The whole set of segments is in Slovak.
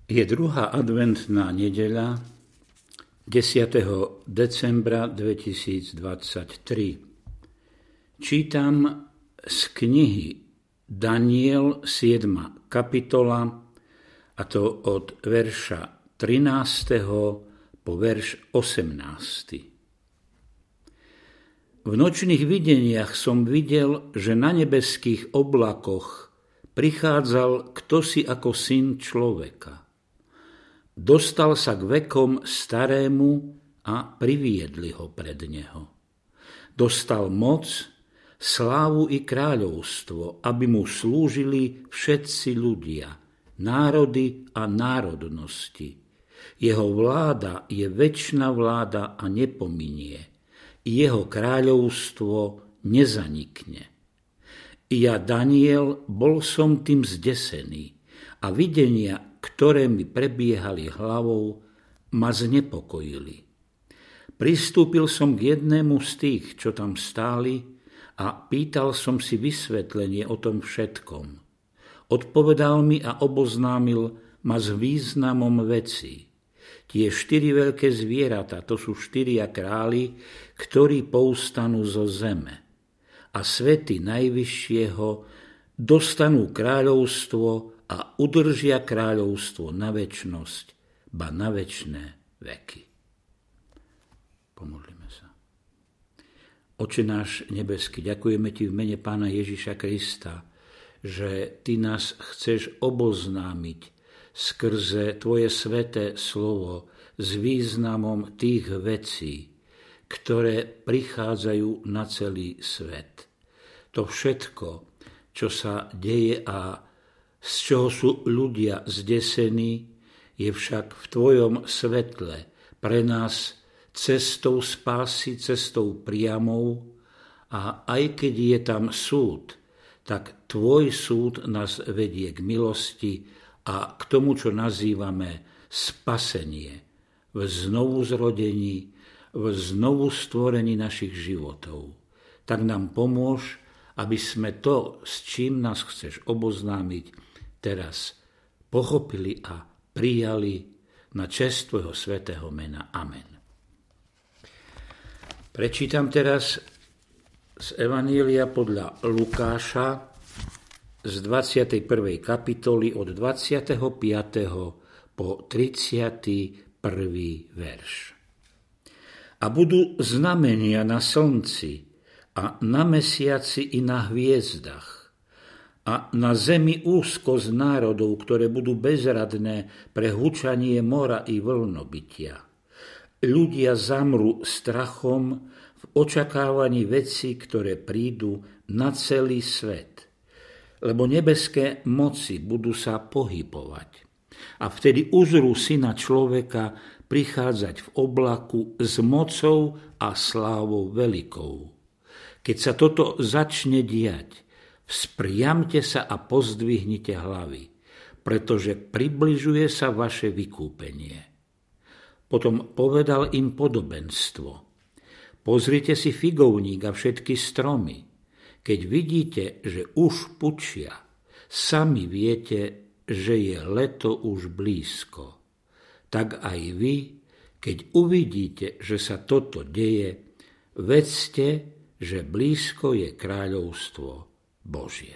Je druhá adventná nedeľa 10. decembra 2023. Čítam z knihy Daniel 7. kapitola, a to od verša 13. po verš 18. V nočných videniach som videl, že na nebeských oblakoch prichádzal kdosi ako syn človeka. Dostal sa k vekom starému a priviedli ho pred neho. Dostal moc, slávu i kráľovstvo, aby mu slúžili všetci ľudia, národy a národnosti. Jeho vláda je večná vláda a nepominie. Jeho kráľovstvo nezanikne. Ja, Daniel, bol som tým zdesený a videnia, ktoré mi prebiehali hlavou, ma znepokojili. Pristúpil som k jednému z tých, čo tam stáli, a pýtal som si vysvetlenie o tom všetkom. Odpovedal mi a oboznámil ma s významom vecí. Tie 4 veľké zvieratá, to sú 4 králi, ktorí povstanú zo zeme. A svety Najvyššieho dostanú kráľovstvo a udržia kráľovstvo na večnosť, ba na večné veky. Pomodlíme sa. Oče náš nebeský, ďakujeme Ti v mene Pána Ježiša Krista, že Ty nás chceš oboznámiť skrze Tvoje sväté slovo s významom tých vecí, ktoré prichádzajú na celý svet. To všetko, čo sa deje a z čoho sú ľudia zdesení, je však v Tvojom svetle pre nás cestou spásy, cestou priamou, a aj keď je tam súd, tak Tvoj súd nás vedie k milosti a k tomu, čo nazývame spasenie, v znovuzrodení, v znovustvorení našich životov. Tak nám pomôž, aby sme to, s čím nás chceš oboznámiť, teraz pochopili a prijali na česť Tvojho svätého mena. Amen. Prečítam teraz z Evanília podľa Lukáša z 21. kapitoly od 25. po 31. verš. A budú znamenia na slnci a na mesiaci i na hviezdach, a na zemi úzko z národov, ktoré budú bezradné pre hučanie mora i vlnobytia. Ľudia zamrú strachom v očakávaní vecí, ktoré prídu na celý svet, lebo nebeské moci budú sa pohybovať. A vtedy uzrú Syna človeka prichádzať v oblaku s mocou a slávou veľkou. Keď sa toto začne diať, vzpriamte sa a pozdvihnite hlavy, pretože približuje sa vaše vykúpenie. Potom povedal im podobenstvo. Pozrite si figovník a všetky stromy. Keď vidíte, že už pučia, sami viete, že je leto už blízko. Tak aj vy, keď uvidíte, že sa toto deje, vedzte, že blízko je kráľovstvo Božie.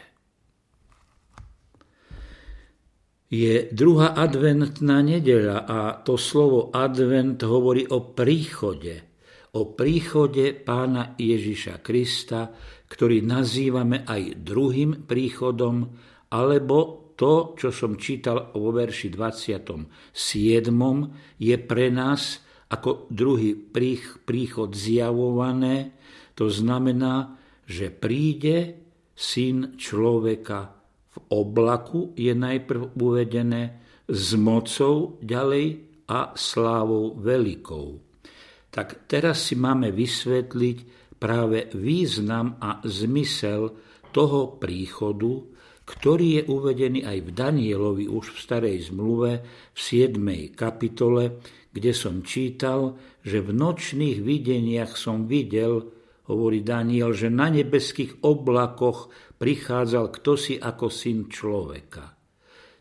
Je druhá adventná nedeľa a to slovo advent hovorí o príchode Pána Ježiša Krista, ktorý nazývame aj druhým príchodom, alebo to, čo som čítal vo verši 27, je pre nás ako druhý príchod zjavované. To znamená, že príde Syn človeka v oblaku, je najprv uvedené, s mocou ďalej a slávou veľkou. Tak teraz si máme vysvetliť práve význam a zmysel toho príchodu, ktorý je uvedený aj v Danielovi už v Starej zmluve v 7. kapitole, kde som čítal, že v nočných videniach som videl, hovorí Daniel, že na nebeských oblakoch prichádzal kdosi ako syn človeka.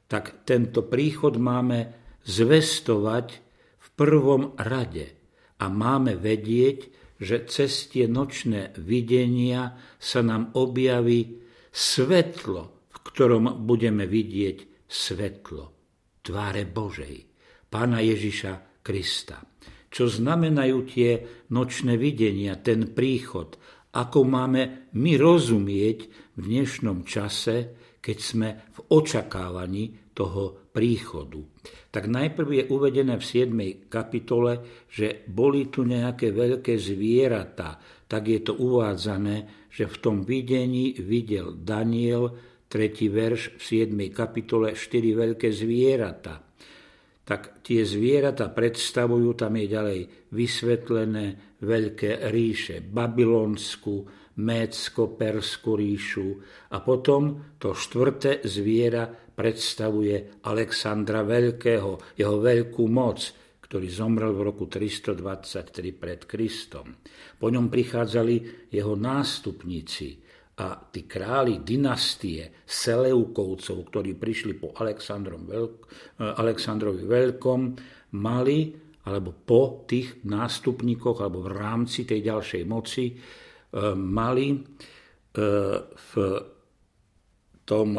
tak tento príchod máme zvestovať v prvom rade a máme vedieť, že cez tie nočné videnia sa nám objaví svetlo, v ktorom budeme vidieť svetlo tváre Božej, Pána Ježiša Krista. Čo znamenajú tie nočné videnia, ten príchod, ako máme my rozumieť v dnešnom čase, keď sme v očakávaní toho príchodu. Tak najprv je uvedené v 7. kapitole, že boli tu nejaké veľké zvieratá. Tak je to uvádzané, že v tom videní videl Daniel, 3. verš v 7. kapitole, 4 veľké zvieratá. Tak tie zvieratá predstavujú, tam je ďalej vysvetlené veľké ríše, babylonskú, Médsko-Perskú ríšu a potom to 4. zviera predstavuje Alexandra Veľkého, jeho veľkú moc, ktorý zomrel v roku 323 pred Kristom. Po ňom prichádzali jeho nástupníci a tí králi dynastie Seleukovcov, ktorí prišli po Alexandrovi Veľkom, mali, alebo po tých nástupníkoch, alebo v rámci tej ďalšej moci, mali v tom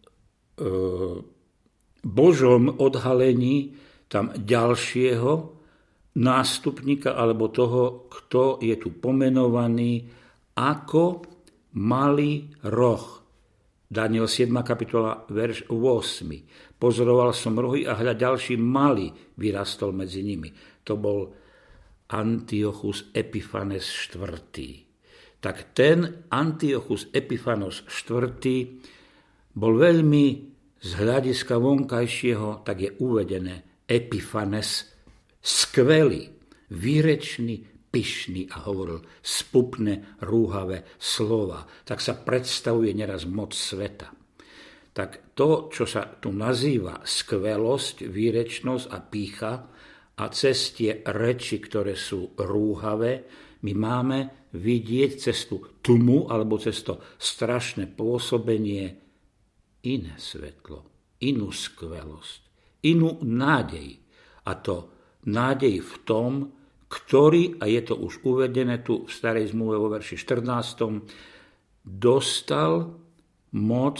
Božom odhalení tam ďalšieho nástupníka alebo toho, kto je tu pomenovaný ako malý roh. Daniel 7. kapitola, verš 8. Pozoroval som rohy a hľa ďalší malý vyrastol medzi nimi. To bol Antiochus Epiphanes IV. Tak ten Antiochus Epiphanes IV. Bol veľmi z hľadiska vonkajšieho, tak je uvedené Epiphanes, skvelý, výrečný, pyšný a hovoril spupné, rúhavé slova. Tak sa predstavuje neraz moc sveta. Tak to, čo sa tu nazýva skvelosť, výrečnosť a pýcha a cez tie reči, ktoré sú rúhavé, my máme vidieť cez tú tmu alebo cez to strašné pôsobenie iné svetlo, inú skvelosť, inú nádej. A to nádej v tom, ktorý, a je to už uvedené tu v Starej zmluve vo verši 14, dostal moc,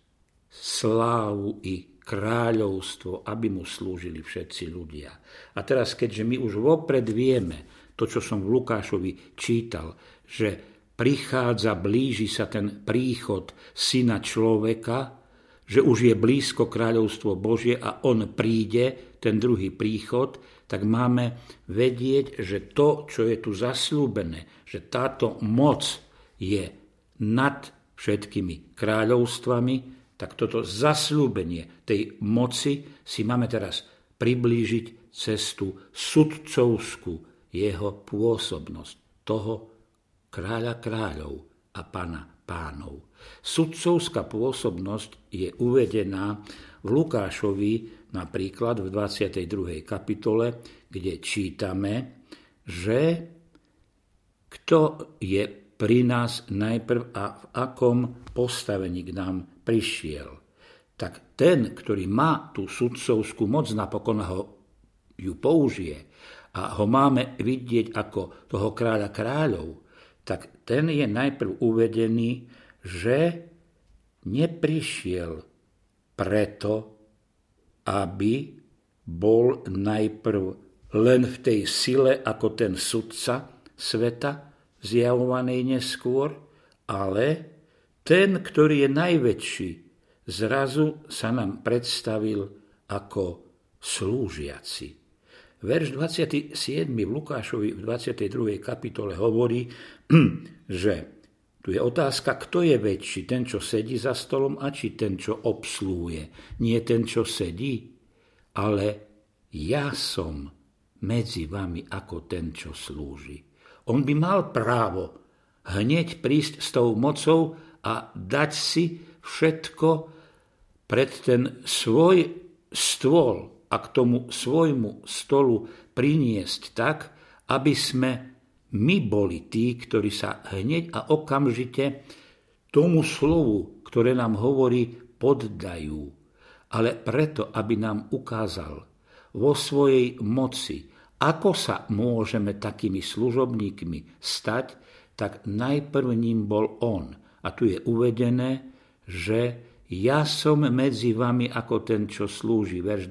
slávu i kráľovstvo, aby mu slúžili všetci ľudia. A teraz, keďže my už vopred vieme, to, čo som v Lukášovi čítal, že prichádza, blíži sa ten príchod Syna človeka, že už je blízko kráľovstvo Božie a on príde, ten druhý príchod, tak máme vedieť, že to, čo je tu zasľúbené, že táto moc je nad všetkými kráľovstvami, tak toto zasľúbenie tej moci si máme teraz priblížiť cez tú sudcovskú jeho pôsobnosť, toho kráľa kráľov a pána pánov. Sudcovská pôsobnosť je uvedená v Lukášovi napríklad v 22. kapitole, kde čítame, že kto je pri nás najprv a v akom postavení k nám prišiel. Tak ten, ktorý má tú sudcovskú moc, napokon ju použije a ho máme vidieť ako toho kráľa kráľov, tak ten je najprv uvedený, že neprišiel preto, aby bol najprv len v tej sile ako ten sudca sveta, zjavovanej neskôr, ale ten, ktorý je najväčší, zrazu sa nám predstavil ako slúžiaci. Verš 27. v Lukášovi v 22. kapitole hovorí, že tu je otázka, kto je väčší, ten, čo sedí za stolom, a či ten, čo obslúhuje. Nie ten, čo sedí, ale ja som medzi vami ako ten, čo slúži. On by mal právo hneď prísť s tou mocou a dať si všetko pred ten svoj stôl a k tomu svojmu stolu priniesť tak, aby sme my boli tí, ktorí sa hneď a okamžite tomu slovu, ktoré nám hovorí, poddajú. ale preto, aby nám ukázal vo svojej moci, ako sa môžeme takými služobníkmi stať, tak najprv ním bol on. A tu je uvedené, že ja som medzi vami ako ten, čo slúži, verš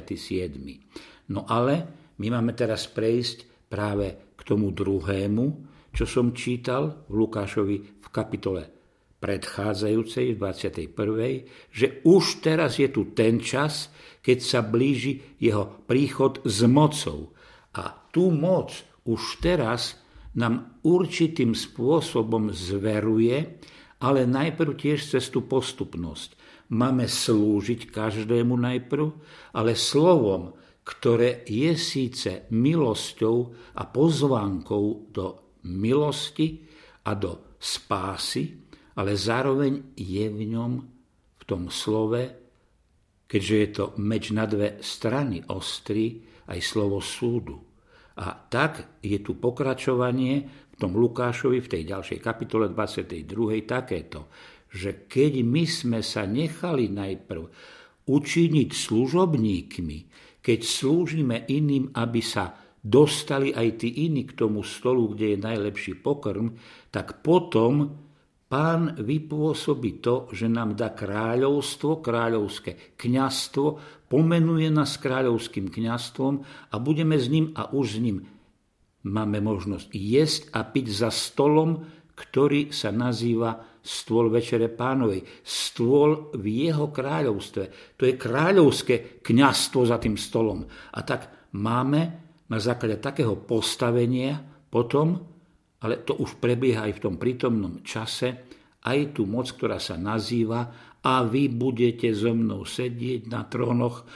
27. No ale my máme teraz prejsť práve k tomu druhému, čo som čítal v Lukášovi v kapitole predchádzajúcej, v 21., že už teraz je tu ten čas, keď sa blíži jeho príchod s mocou. A tú moc už teraz nám určitým spôsobom zveruje, ale najprv tiež cez tú postupnosť. Máme slúžiť každému najprv, ale slovom, ktoré je síce milosťou a pozvánkou do milosti a do spásy, ale zároveň je v ňom, v tom slove, keďže je to meč na dve strany ostrý, aj slovo súdu. A tak je tu pokračovanie v tom Lukášovi v tej ďalšej kapitole 22. takéto, že keď my sme sa nechali najprv učiniť služobníkmi, keď slúžime iným, aby sa dostali aj tí iní k tomu stolu, kde je najlepší pokrm, tak potom Pán vypôsobí to, že nám dá kráľovstvo, kráľovské kňazstvo, pomenuje nás kráľovským kňazstvom a budeme s ním a už s ním máme možnosť jesť a piť za stolom, ktorý sa nazýva stôl Večere Pánovej. Stôl v jeho kráľovstve. To je kráľovské kňazstvo za tým stolom. A tak máme na základe takého postavenia potom, ale to už prebieha aj v tom prítomnom čase, aj tú moc, ktorá sa nazýva a vy budete so mnou sedieť na trónoch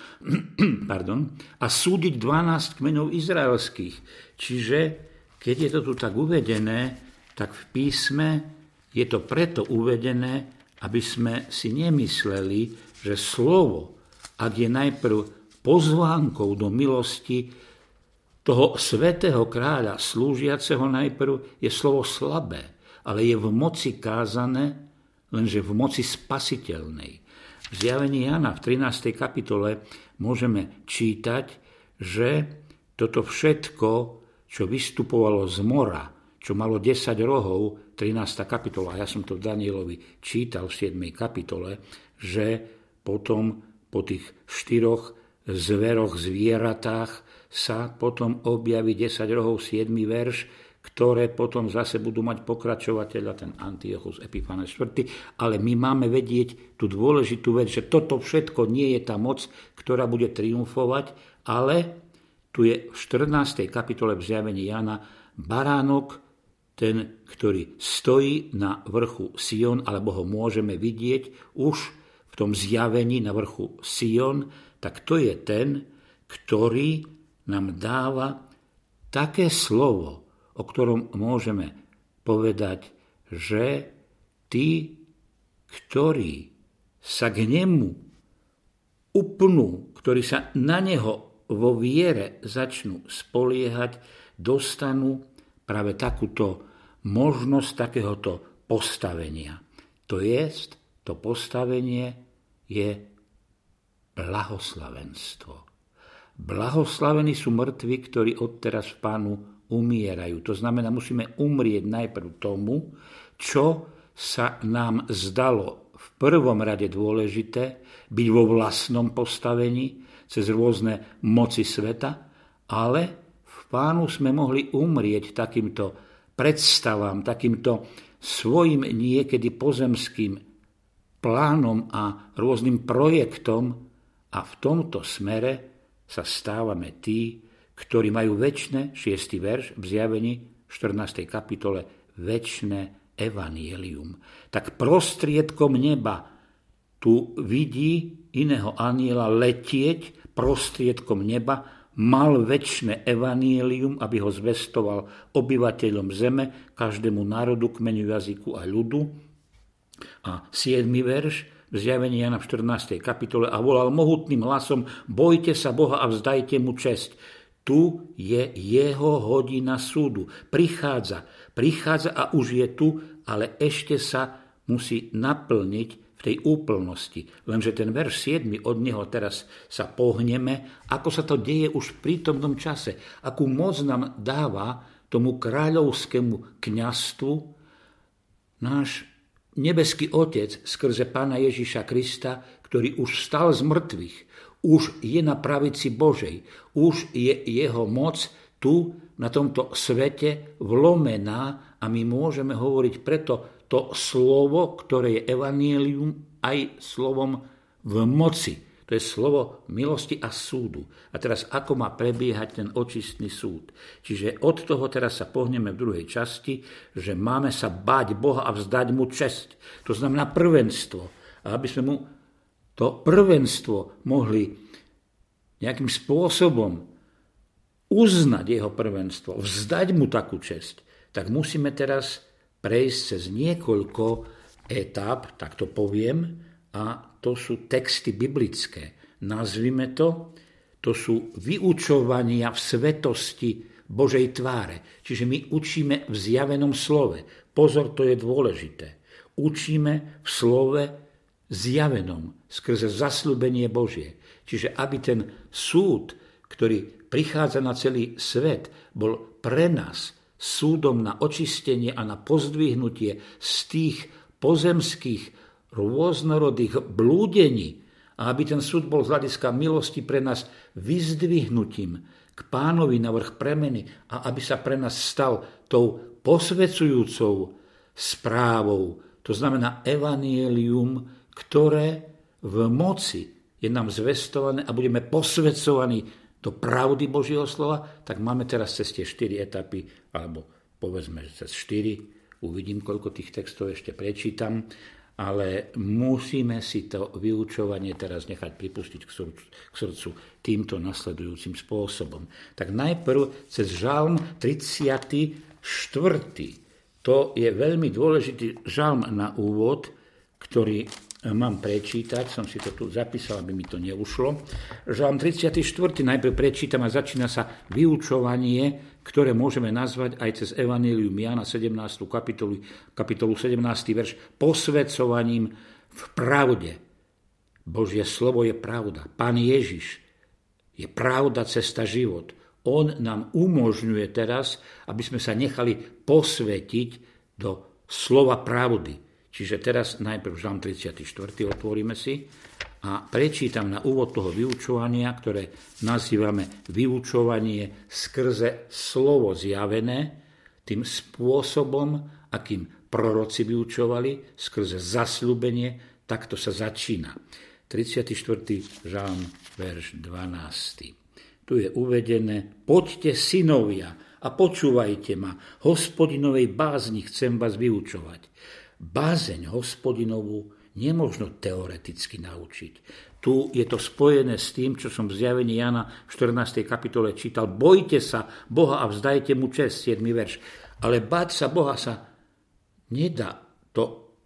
a súdiť 12 kmeňov izraelských. Čiže, keď je to tu tak uvedené, tak v písme je to preto uvedené, aby sme si nemysleli, že slovo, ak je najprv pozvánkou do milosti toho svätého kráľa, slúžiaceho najprv, je slovo slabé, ale je v moci kázané, lenže v moci spasiteľnej. V Zjavení Jana v 13. kapitole môžeme čítať, že toto všetko, čo vystupovalo z mora, čo malo 10 rohov, 13. kapitola, ja som to v Danielovi čítal v 7. kapitole, že potom po tých 4 zveroch, zvieratách sa potom objaví 10 rohov 7. verš, ktoré potom zase budú mať pokračovateľa, ten Antiochus Epiphanes IV. Ale my máme vedieť tú dôležitú vec, že toto všetko nie je tá moc, ktorá bude triumfovať, ale tu je v 14. kapitole v Zjavení Jana baránok, ten, ktorý stojí na vrchu Sion, alebo ho môžeme vidieť už v tom zjavení na vrchu Sion, tak to je ten, ktorý nám dáva také slovo, o ktorom môžeme povedať, že tí, ktorí sa k nemu upnú, ktorí sa na neho vo viere začnú spoliehať, dostanú práve takúto možnosť takéhoto postavenia. To jest, to postavenie je blahoslavenstvo. Blahoslavení sú mŕtvi, ktorí odteraz v Pánu umierajú. To znamená, musíme umrieť najprv tomu, čo sa nám zdalo v prvom rade dôležité, byť vo vlastnom postavení cez rôzne moci sveta, ale v Pánu sme mohli umrieť takýmto predstavám, takýmto svojim niekedy pozemským plánom a rôznym projektom a v tomto smere sa stávame tí, ktorí majú večné, 6. verš v Zjavení 14. kapitole, večné evanjelium. Tak prostriedkom neba tu vidí iného anjela letieť, prostriedkom neba mal večné evanjelium, aby ho zvestoval obyvateľom zeme, každému národu, kmeňu, jazyku a ľudu. A 7. verš v Zjavení Jana v 14. kapitole a volal mohutným hlasom: bojte sa Boha a vzdajte mu česť. Tu je jeho hodina súdu. Prichádza a už je tu, ale ešte sa musí naplniť v tej úplnosti. Lenže ten verš 7, od neho teraz sa pohneme, ako sa to deje už v prítomnom čase. Akú moc nám dáva tomu kráľovskému kňazstvu náš nebeský Otec skrze Pána Ježiša Krista, ktorý už vstal z mŕtvych, už je na pravici Božej, už je jeho moc tu na tomto svete vlomená a my môžeme hovoriť preto to slovo, ktoré je evanjelium, aj slovom v moci. To je slovo milosti a súdu. A teraz ako má prebiehať ten očistný súd? Čiže od toho teraz sa pohneme v druhej časti, že máme sa báť Boha a vzdať mu česť. To znamená prvenstvo. A aby sme mu to prvenstvo mohli nejakým spôsobom uznať jeho prvenstvo, vzdať mu takú česť, tak musíme teraz prejsť cez niekoľko etáp, tak to poviem, a to sú texty biblické. Nazvime to sú vyučovania v svetosti Božej tváre. Čiže my učíme v zjavenom slove. Pozor, to je dôležité. Učíme v slove zjavenom, skrze zasľúbenie Božie. Čiže aby ten súd, ktorý prichádza na celý svet, bol pre nás súdom na očistenie a na pozdvihnutie z tých pozemských rôznorodých blúdení, a aby ten súd bol z hľadiska milosti pre nás vyzdvihnutím k Pánovi na vrch premeny a aby sa pre nás stal tou posvedzujúcou správou. To znamená evanjelium, ktoré v moci je nám zvestované a budeme posvedcovaní do pravdy Božieho slova, tak máme teraz cez tie 4 etapy, alebo povedzme, že cez 4, uvidím, koľko tých textov ešte prečítam, ale musíme si to vyučovanie teraz nechať pripustiť k srdcu týmto nasledujúcim spôsobom. Tak najprv cez žalm 34. To je veľmi dôležitý žalm na úvod, ktorý mám prečítať, som si to tu zapísal, aby mi to neušlo. Žalm 34. najprv prečítam a začína sa vyučovanie, ktoré môžeme nazvať aj cez Evanjelium Jána 17. kapitolu 17. verš posvedcovaním v pravde. Božie slovo je pravda. Pán Ježiš je pravda, cesta, život. On nám umožňuje teraz, aby sme sa nechali posvetiť do slova pravdy. Čiže teraz najprv žalm 34. otvoríme si a prečítam na úvod toho vyučovania, ktoré nazývame vyučovanie skrze slovo zjavené, tým spôsobom, akým proroci vyučovali, skrze zasľúbenie, takto sa začína. 34. žalm, verš 12. Tu je uvedené: Poďte, synovia, a počúvajte ma, Hospodinovej bázni chcem vás vyučovať. Bázeň Hospodinovú nemožno teoreticky naučiť. Tu je to spojené s tým, čo som v zjavení Jana v 14. kapitole čítal. Bojte sa Boha a vzdajte mu česť, 7. verš. Ale báť sa Boha sa nedá. To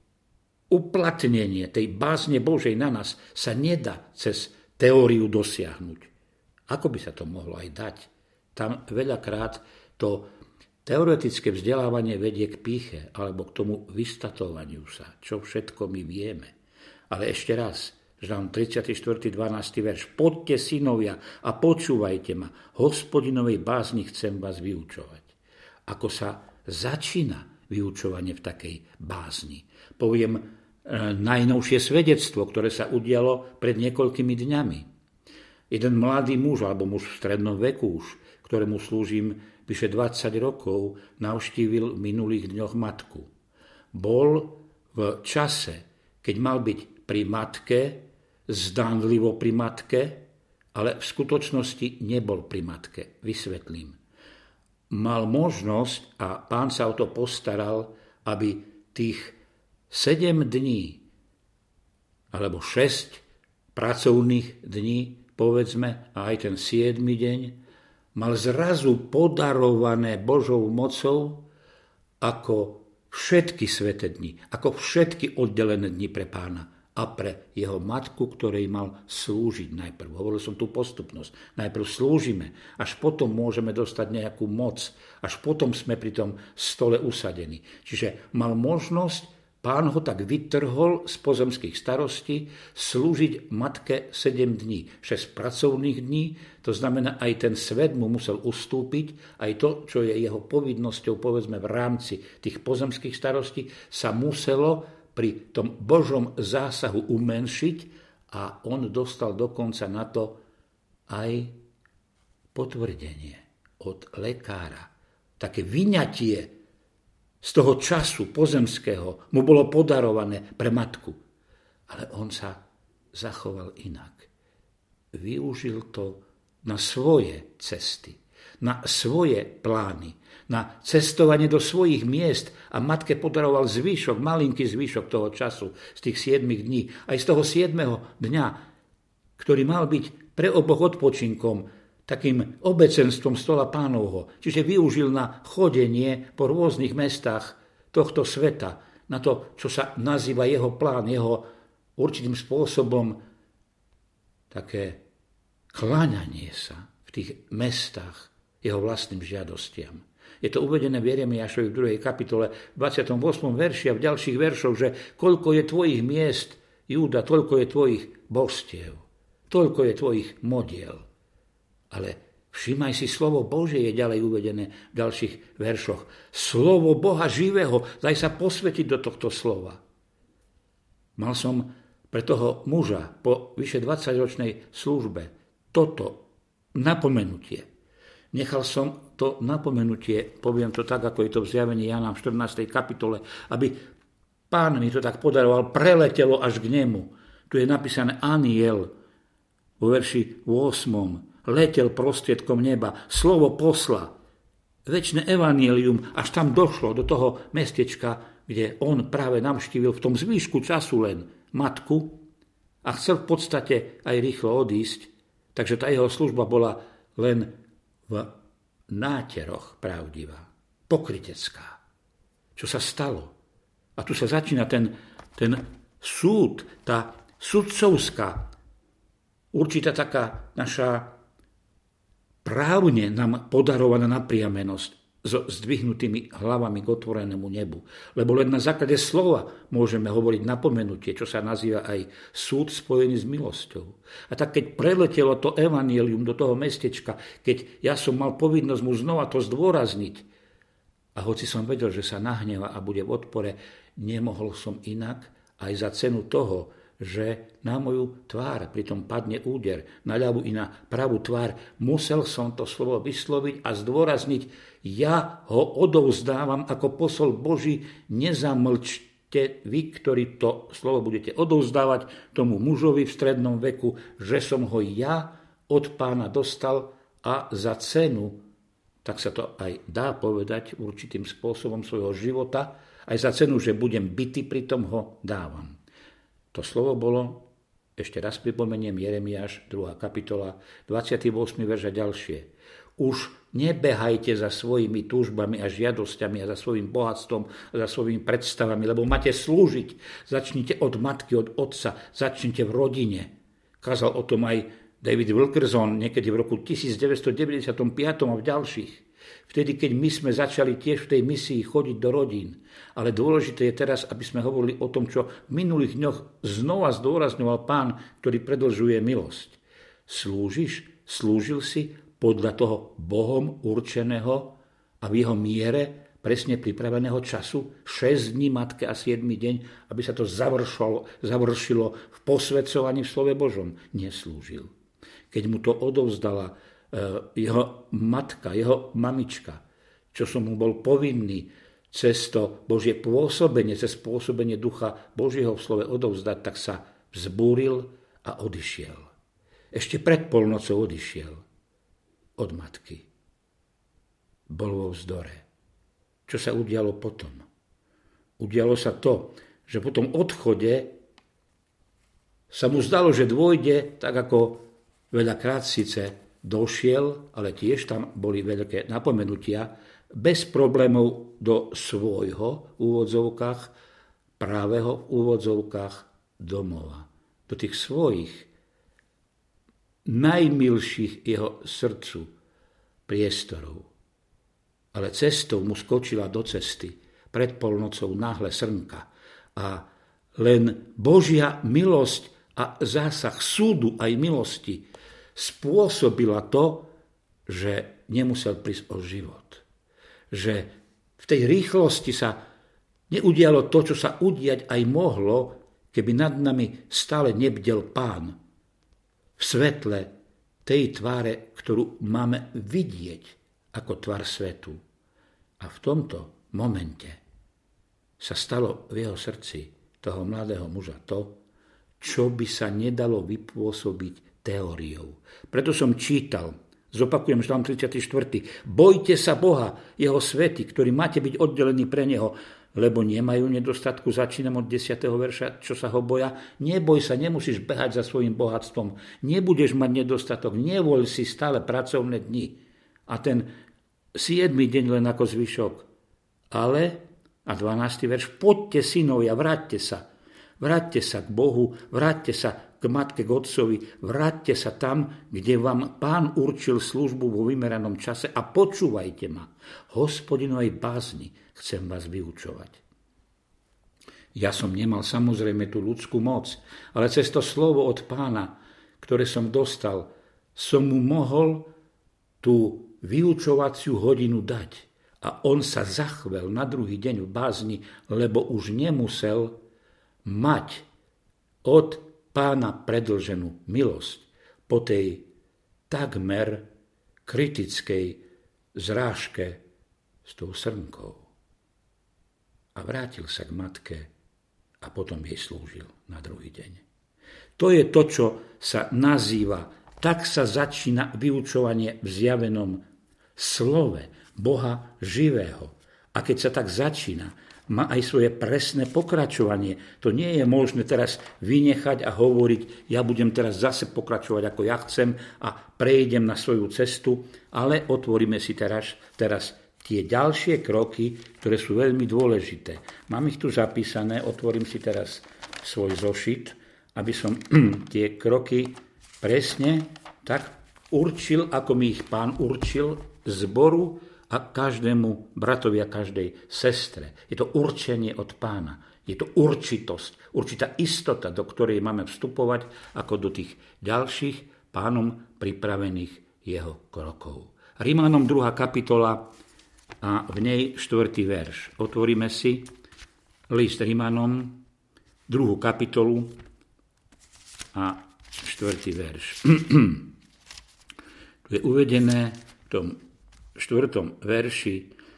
uplatnenie tej bázne Božej na nás sa nedá cez teóriu dosiahnuť. Ako by sa to mohlo aj dať? Tam veľakrát to teoretické vzdelávanie vedie k pýche alebo k tomu vystatovaniu sa, čo všetko my vieme. Ale ešte raz, žalm 34. 12. verš. Poďte, synovia, a počúvajte ma. Hospodinovej bázni chcem vás vyučovať. Ako sa začína vyučovanie v takej bázni? Poviem najnovšie svedectvo, ktoré sa udialo pred niekoľkými dňami. Jeden mladý muž, alebo muž v strednom veku už, ktorému slúžim vyše 20 rokov, navštívil v minulých dňoch matku. Bol v čase, keď mal byť pri matke, zdánlivo pri matke, ale v skutočnosti nebol pri matke. Vysvetlím. Mal možnosť, a Pán sa o to postaral, aby tých 7 dní, alebo 6 pracovných dní, povedzme, a aj ten 7. deň, mal zrazu podarované Božou mocou ako všetky sväté dni, ako všetky oddelené dni pre Pána a pre jeho matku, ktorej mal slúžiť najprv. Hovoril som tu postupnosť. Najprv slúžime, až potom môžeme dostať nejakú moc, až potom sme pri tom stole usadení. Čiže mal možnosť Pán ho tak vytrhol z pozemských starostí slúžiť matke 7 dní, 6 pracovných dní, to znamená aj ten svet mu musel ustúpiť, aj to, čo je jeho povinnosťou, povedzme v rámci tých pozemských starostí, sa muselo pri tom Božom zásahu umenšiť a on dostal dokonca na to aj potvrdenie od lekára. Také vyňatie z toho času pozemského mu bolo podarované pre matku. Ale on sa zachoval inak. Využil to na svoje cesty, na svoje plány, na cestovanie do svojich miest a matke podaroval zvýšok, malinký zvýšok toho času z tých 7 dní. Aj z toho 7. dňa, ktorý mal byť pre oboch odpočinkom, takým obecenstvom stola Pánovho. Čiže využil na chodenie po rôznych mestách tohto sveta, na to, čo sa nazýva jeho plán, jeho určitým spôsobom také kláňanie sa v tých mestách jeho vlastným žiadostiam. Je to uvedené v Jeremiášovi v 2. kapitole, 28. verši a v ďalších veršoch, že koľko je tvojich miest, Júda, toľko je tvojich božstiev, toľko je tvojich modiel. Ale všímaj si, slovo Božie je ďalej uvedené v ďalších veršoch. Slovo Boha živého, daj sa posvetiť do tohto slova. Mal som pre toho muža po vyše 20-ročnej službe toto napomenutie. Nechal som to napomenutie, poviem to tak, ako je to v zjavení Jána v 14. kapitole, aby Pán mi to tak podaroval, preletelo až k nemu. Tu je napísané aniel vo verši 8. Letel prostriedkom neba, slovo posla, večné evanjelium, až tam došlo do toho mestečka, kde on práve navštívil v tom zvýšku času len matku a chcel v podstate aj rýchlo odísť, takže tá jeho služba bola len v náteroch pravdivá, pokrytecká. Čo sa stalo? A tu sa začína ten súd, tá sudcovská, určitá taká naša právne nám podarovaná napriamenosť so zdvihnutými hlavami k otvorenému nebu. Lebo len na základe slova môžeme hovoriť napomenutie, čo sa nazýva aj súd spojený s milosťou. A tak keď preletelo to evanjelium do toho mestečka, keď ja som mal povinnosť mu znova to zdôrazniť, a hoci som vedel, že sa nahneva a bude v odpore, nemohol som inak aj za cenu toho, že na moju tvár pritom padne úder, na ľavú i na pravú tvár. Musel som to slovo vysloviť a zdôrazniť, ja ho odovzdávam ako posol Boží, nezamlčte vy, ktorí to slovo budete odovzdávať tomu mužovi v strednom veku, že som ho ja od Pána dostal a za cenu, tak sa to aj dá povedať určitým spôsobom svojho života, aj za cenu, že budem bitý, pritom ho dávam. To slovo bolo, ešte raz pripomeniem, Jeremiáš, 2. kapitola, 28. verš a ďalšie. Už nebehajte za svojimi túžbami a žiadosťami a za svojim bohatstvom a za svojimi predstavami, lebo máte slúžiť. Začnite od matky, od otca, začnite v rodine. Kázal o tom aj David Wilkerson niekedy v roku 1995 a v ďalších. Vtedy, keď my sme začali tiež v tej misii chodiť do rodín. Ale dôležité je teraz, aby sme hovorili o tom, čo v minulých dňoch znova zdôrazňoval Pán, ktorý predlžuje milosť. Slúžil si podľa toho Bohom určeného a v jeho miere presne pripraveného času, 6 dní matke a 7 deň, aby sa to završilo v posväcovaní v slove Božom. Neslúžil. Keď mu to odovzdala jeho matka, jeho mamička, čo som mu bol povinný cez to Božie pôsobenie, cez pôsobenie Ducha Božieho v slove odovzdať, tak sa vzbúril a odišiel. Ešte pred polnocou odišiel od matky. Bol vo vzdore. Čo sa udialo potom? Udialo sa to, že po tom odchode sa mu zdalo, že dôjde, tak ako veľakrát síce došiel, ale tiež tam boli veľké napomenutia, bez problémov do svojho v úvodzovkách, pravého v úvodzovkách domova. Do tých svojich, najmilších jeho srdcu priestorov. Ale cestou mu skočila do cesty pred polnocou náhle srnka A len Božia milosť a zásah súdu aj milosti spôsobila to, že nemusel prísť o život. Že v tej rýchlosti sa neudialo to, čo sa udiať aj mohlo, keby nad nami stále nebdel Pán v svetle tej tváre, ktorú máme vidieť ako tvár svetu. A v tomto momente sa stalo v jeho srdci toho mladého muža to, čo by sa nedalo vypôsobiť teóriou. Preto som čítal, zopakujem Žalm 34. Bojte sa Boha, jeho svety, ktorí máte byť oddelení pre neho, lebo nemajú nedostatku. Začínam od 10. verša, čo sa ho boja. Neboj sa, nemusíš behať za svojim bohatstvom. Nebudeš mať nedostatok, nevoľ si stále pracovné dni. A ten 7. deň len ako zvyšok. Ale, a 12. verš, poďte synovia, vráťte sa. Vráťte sa k Bohu, vráťte sa k matke, k otcovi, vráťte sa tam, kde vám Pán určil službu vo vymeranom čase a počúvajte ma. Hospodinovej bázni chcem vás vyučovať. Ja som nemal samozrejme tú ľudskú moc, ale cez to slovo od Pána, ktoré som dostal, som mu mohol tú vyučovaciu hodinu dať. A on sa zachvel na druhý deň v bázni, lebo už nemusel mať od Pána predĺženú milosť po tej takmer kritickej zrážke s tou srnkou. A vrátil sa k matke a potom jej slúžil na druhý deň. To je to, čo sa nazýva, tak sa začína vyučovanie v zjavenom slove Boha živého. A keď sa tak začína, má aj svoje presné pokračovanie. To nie je možné teraz vynechať a hovoriť, ja budem teraz zase pokračovať, ako ja chcem a prejdem na svoju cestu, ale otvoríme si teraz tie ďalšie kroky, ktoré sú veľmi dôležité. Mám ich tu zapísané, otvorím si teraz svoj zošit, aby som tie kroky presne tak určil, ako mi ich Pán určil zboru a každému bratovi a každej sestre. Je to určenie od Pána. Je to určitosť, určitá istota, do ktorej máme vstupovať ako do tých ďalších Pánom pripravených jeho krokov. Rimánom 2. kapitola a v nej 4. verš. Otvoríme si list Rimánom 2. kapitolu a 4. verš. Tu je uvedené v tom 4. verši: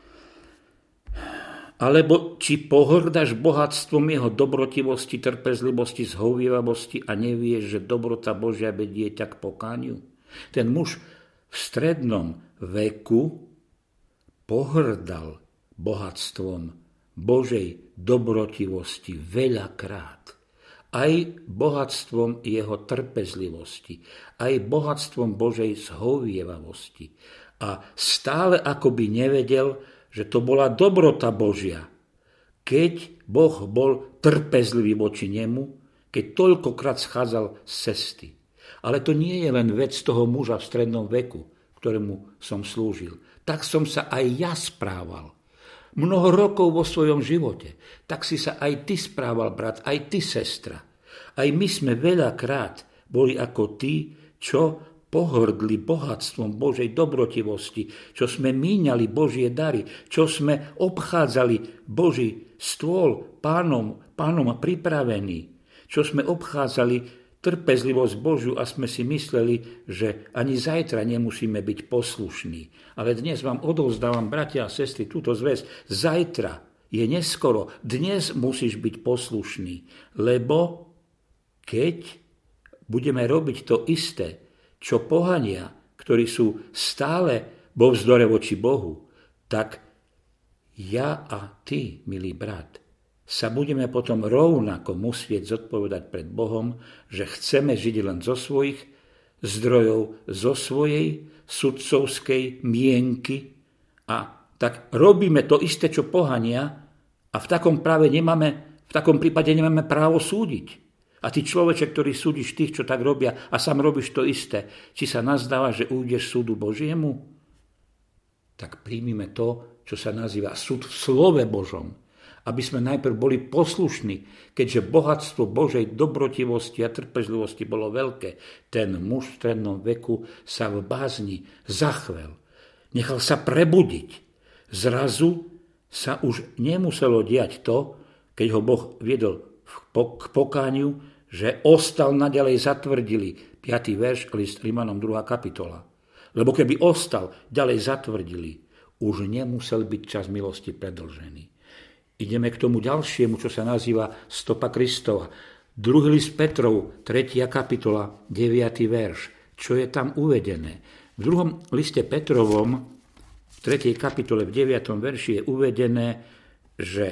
alebo či pohordáš bohatstvom jeho dobrotivosti, trpezlivosti, zhovievavosti a nevieš, že dobrota Božia vedie ťa k pokániu? Ten muž v strednom veku pohrdal bohatstvom Božej dobrotivosti veľakrát. Aj bohatstvom jeho trpezlivosti, aj bohatstvom Božej zhovievavosti. A stále akoby nevedel, že to bola dobrota Božia, keď Boh bol trpezlivý voči nemu, keď toľkokrát schádzal z cesty. Ale to nie je len vec toho muža v strednom veku, ktorému som slúžil. Tak som sa aj ja správal. Mnoho rokov vo svojom živote. Tak si sa aj ty správal, brat, aj ty, sestra. Aj my sme veľakrát boli ako tí, čo pohrdli bohatstvom Božej dobrotivosti, čo sme míňali Božie dary, čo sme obchádzali Boží stôl pánom pripravený, čo sme obchádzali trpezlivosť Božiu a sme si mysleli, že ani zajtra nemusíme byť poslušní. Ale dnes vám odovzdávam, bratia a sestry, túto zvesť. Zajtra je neskoro, dnes musíš byť poslušný, lebo keď budeme robiť to isté, čo pohania, ktorí sú stále vo vzdore voči Bohu, tak ja a ty, milý brat, sa budeme potom rovnako musieť zodpovedať pred Bohom, že chceme žiť len zo svojich zdrojov, zo svojej sudcovskej mienky a tak robíme to isté, čo pohania a v takom prípade nemáme právo súdiť. A ty človeče, ktorý súdiš tých, čo tak robia a sám robíš to isté, či sa nazdáva, že ujdeš súdu Božiemu? Tak príjmime to, čo sa nazýva súd v slove Božom. aby sme najprv boli poslušní, keďže bohatstvo Božej dobrotivosti a trpezlivosti bolo veľké. Ten muž v strednom veku sa v bázni zachvel. Nechal sa prebudiť. Zrazu sa už nemuselo diať to, keď ho Boh viedol k pokániu, že ostal naďalej zatvrdili. 5. verš, list Rimanom 2. kapitola. Lebo keby ostal ďalej zatvrdili, už nemusel byť čas milosti predĺžený. Ideme k tomu ďalšiemu, čo sa nazýva stopa Kristova. 2. list Petrov, 3. kapitola, 9. verš. Čo je tam uvedené? V 2. liste Petrovom, v 3. kapitole, v 9. verši je uvedené, že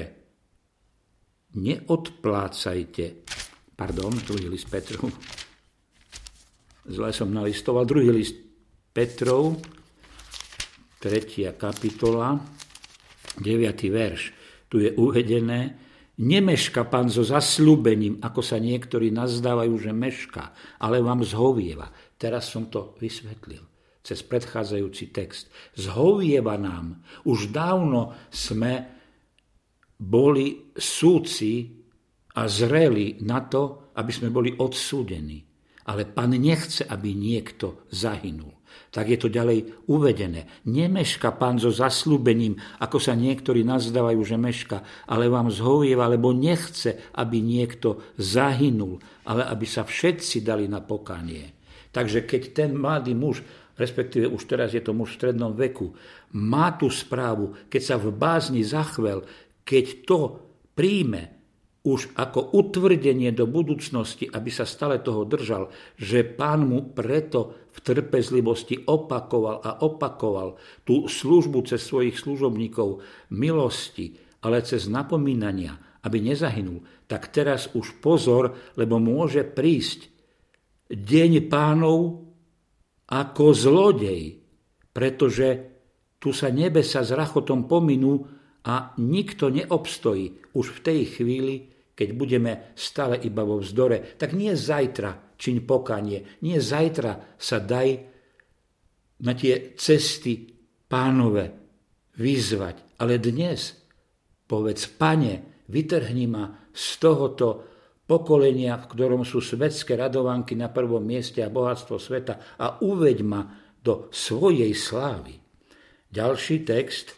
neodplácajte, 2. list Petrov, zle som nalistoval, 2. list Petrov, 3. kapitola, 9. verš. Tu je uvedené, nemeška Pán so zasľúbením, ako sa niektorí nazdávajú, že meška, ale vám zhovieva. Teraz som to vysvetlil cez predchádzajúci text. Zhovieva nám. Už dávno sme boli súdci a zreli na to, aby sme boli odsúdení. Ale Pán nechce, aby niekto zahynul. Tak je to ďalej uvedené. Nemeška Pán so zasľúbením, ako sa niektorí nazdávajú, že meška, ale vám zhovieva, lebo nechce, aby niekto zahynul, ale aby sa všetci dali na pokánie. Takže keď ten mladý muž, respektíve už teraz je to muž v strednom veku, má tú správu, keď sa v bázni zachvel, keď to príjme, už ako utvrdenie do budúcnosti, aby sa stále toho držal, že Pán mu preto v trpezlivosti opakoval a opakoval tú službu cez svojich služobníkov milosti, ale cez napomínania, aby nezahynul, tak teraz už pozor, lebo môže prísť deň Pánov ako zlodej, pretože tu sa nebesa s rachotom pominú a nikto neobstojí už v tej chvíli, keď budeme stále iba vo vzdore, tak nie zajtra čiň pokánie, nie zajtra sa daj na tie cesty Pánove vyzvať, ale dnes povedz, Pane, vytrhni ma z tohoto pokolenia, v ktorom sú svetské radovanky na prvom mieste a bohatstvo sveta a uveď ma do svojej slávy. Ďalší text,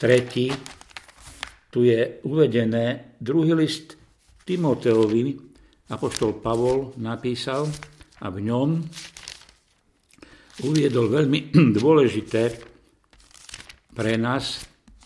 3. Tu je uvedené 2. list Timoteovi, apoštol Pavol napísal a v ňom uviedol veľmi dôležité pre nás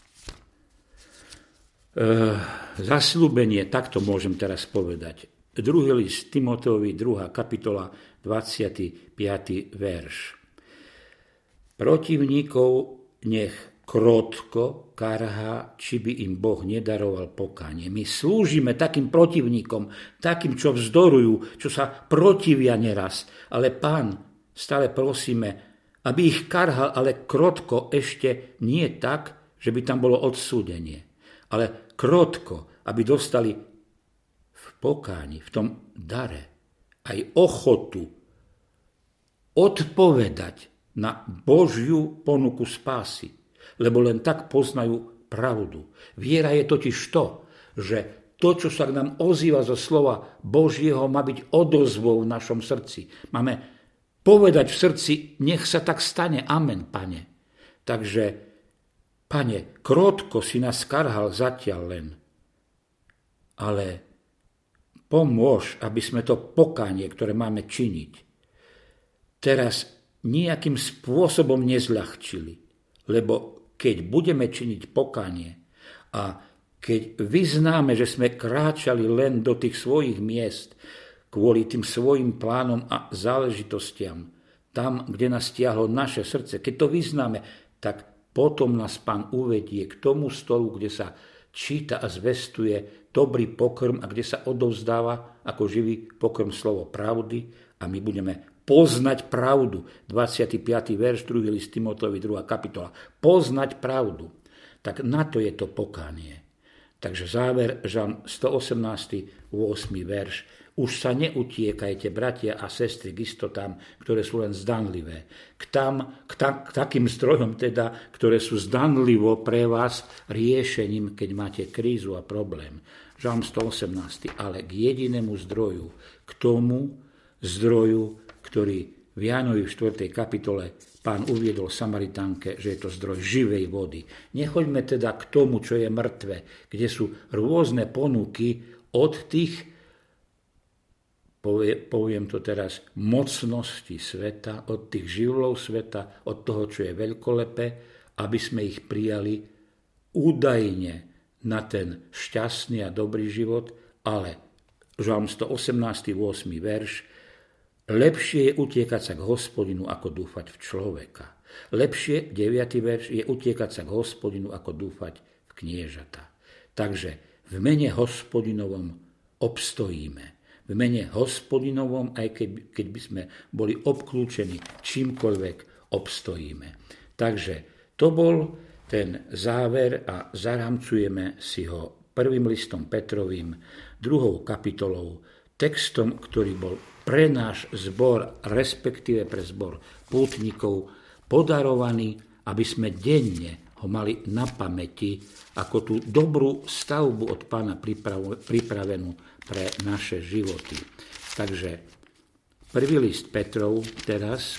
zasľúbenie, tak to môžem teraz povedať. 2. list Timoteovi, 2. kapitola, 25. verš. Protivníkov nech krotko karhá, či by im Boh nedaroval pokánie. My slúžime takým protivníkom, takým, čo vzdorujú, čo sa protivia neraz. Ale Pán, stále prosíme, aby ich karhal, ale krotko ešte nie tak, že by tam bolo odsúdenie. Ale krotko, aby dostali v pokáni, v tom dare, aj ochotu odpovedať na Božiu ponuku spásy. Lebo len tak poznajú pravdu. Viera je totiž to, že to, čo sa k nám ozýva zo slova Božieho, má byť odozvou v našom srdci. Máme povedať v srdci, nech sa tak stane. Amen, Pane. Takže, Pane, krotko si nás karhal zatiaľ len. Ale pomôž, aby sme to pokánie, ktoré máme činiť, teraz nejakým spôsobom nezľahčili. Lebo keď budeme činiť pokánie a keď vyznáme, že sme kráčali len do tých svojich miest kvôli tým svojim plánom a záležitostiam, tam, kde nás stiahlo naše srdce, keď to vyznáme, tak potom nás Pán uvedie k tomu stolu, kde sa číta a zvestuje dobrý pokrm a kde sa odovzdáva ako živý pokrm slovo pravdy a my budeme poznať pravdu. 25. verš, 2. list Timoteovi, 2. kapitola. Poznať pravdu. Tak na to je to pokánie. Takže záver, Žalm 118. 8. verš Už sa neutiekajte, bratia a sestry, k istotám, ktoré sú len zdanlivé. K takým zdrojom teda, ktoré sú zdanlivo pre vás riešením, keď máte krízu a problém. Žalm 118. Ale k jedinému zdroju, k tomu zdroju, ktorý v Jánovi v 4. kapitole Pán uviedol Samaritánke, že je to zdroj živej vody. Nechoďme teda k tomu, čo je mŕtve, kde sú rôzne ponuky od tých, poviem to teraz, mocnosti sveta, od tých živlov sveta, od toho, čo je veľkolepé, aby sme ich prijali údajne na ten šťastný a dobrý život, ale Žalm 118. 8. verš, lepšie je utiekať sa k Hospodinu, ako dúfať v človeka. Lepšie, 9. verš, je utiekať sa k Hospodinu, ako dúfať v kniežata. Takže v mene Hospodinovom obstojíme. V mene Hospodinovom, aj keď by sme boli obklúčení čímkoľvek, obstojíme. Takže to bol ten záver a zaramcujeme si ho prvým listom Petrovým, 2. kapitolou, textom, ktorý bol pre náš zbor, respektíve pre zbor pútnikov, podarovaný, aby sme denne ho mali na pamäti ako tú dobrú stavbu od Pána pripravenú pre naše životy. Takže prvý list Petrov teraz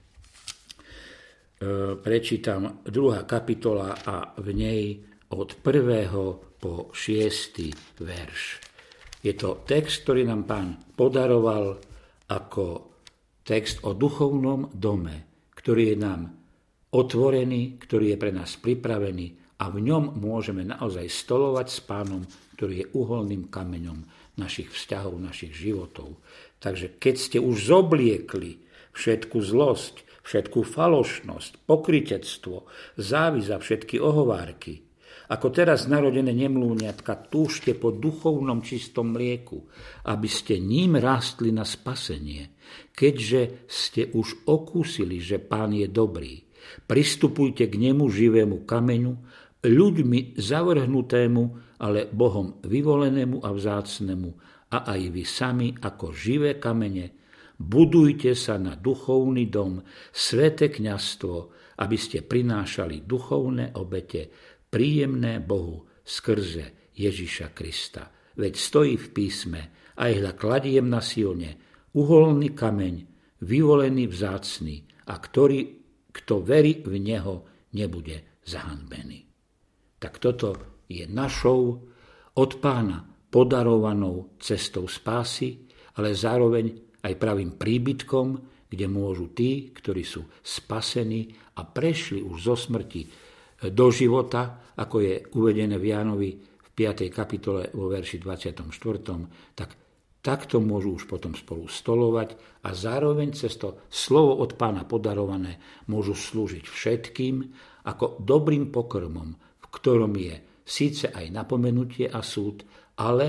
prečítam 2. kapitola a v nej od 1. po 6. verš. Je to text, ktorý nám Pán podaroval ako text o duchovnom dome, ktorý je nám otvorený, ktorý je pre nás pripravený a v ňom môžeme naozaj stolovať s Pánom, ktorý je uholným kameňom našich vzťahov, našich životov. Takže keď ste už zobliekli všetku zlosť, všetku falošnosť, pokrytectvo, závisť a všetky ohovárky, ako teraz narodené nemlúňatka, túžte po duchovnom čistom mlieku, aby ste ním rástli na spasenie, keďže ste už okúsili, že Pán je dobrý. Pristupujte k nemu živému kameňu, ľuďmi zavrhnutému, ale Bohom vyvolenému a vzácnemu, a aj vy sami ako živé kamene, budujte sa na duchovný dom, sväté kňazstvo, aby ste prinášali duchovné obete, príjemné Bohu skrze Ježiša Krista. Veď stojí v písme, aj hľa kladiem na Sione, uholný kameň, vyvolený vzácny, a kto verí v neho, nebude zahanbený. Tak toto je našou od Pána podarovanou cestou spásy, ale zároveň aj pravým príbytkom, kde môžu tí, ktorí sú spasení a prešli už zo smrti do života, ako je uvedené v Jánovi v 5. kapitole vo verši 24. Takto môžu už potom spolu stolovať a zároveň cez to slovo od Pána podarované môžu slúžiť všetkým ako dobrým pokrmom, v ktorom je síce aj napomenutie a súd, ale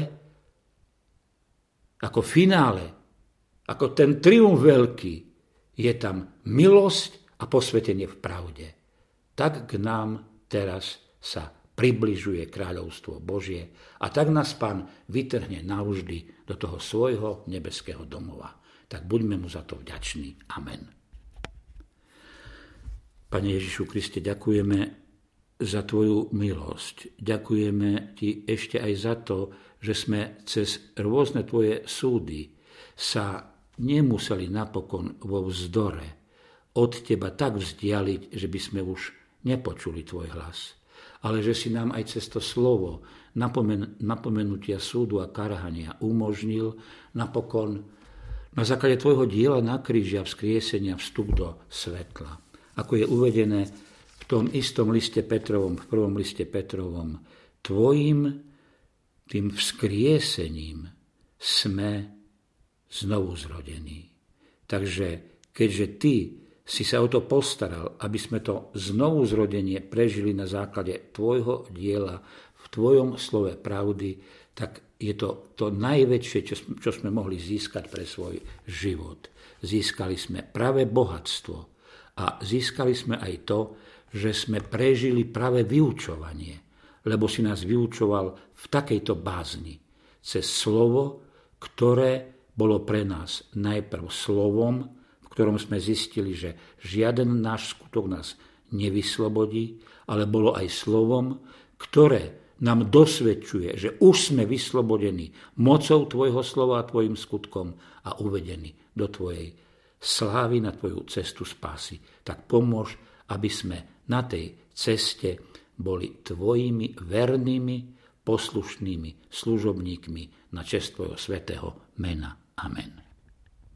ako finále, ako ten triumf veľký, je tam milosť a posvetenie v pravde. Tak k nám teraz sa približuje kráľovstvo Božie a tak nás Pán vytrhne navždy do toho svojho nebeského domova. Tak buďme mu za to vďační. Amen. Pane Ježišu Kriste, ďakujeme za tvoju milosť. Ďakujeme ti ešte aj za to, že sme cez rôzne tvoje súdy sa nemuseli napokon vo vzdore od teba tak vzdialiť, že by sme už nepočuli tvoj hlas, ale že si nám aj cez to slovo napomenutia súdu a karhania umožnil napokon na základe tvojho diela na kríži a vzkriesenia vstup do svetla. Ako je uvedené v tom istom liste Petrovom, v prvom liste Petrovom, tvojim tým vzkriesením sme znovu zrodení. Takže keďže ty si sa o to postaral, aby sme to znovu zrodenie prežili na základe tvojho diela v tvojom slove pravdy, tak je to najväčšie, čo sme mohli získať pre svoj život. Získali sme pravé bohatstvo a získali sme aj to, že sme prežili pravé vyučovanie, lebo si nás vyučoval v takejto bázni, cez slovo, ktoré bolo pre nás najprv slovom, v ktorom sme zistili, že žiaden náš skutok nás nevyslobodí, ale bolo aj slovom, ktoré nám dosvedčuje, že už sme vyslobodení mocou tvojho slova a tvojim skutkom a uvedení do tvojej slávy na tvoju cestu spásy. Tak pomôž, aby sme na tej ceste boli tvojimi vernými, poslušnými služobníkmi na česť tvojho svätého mena. Amen.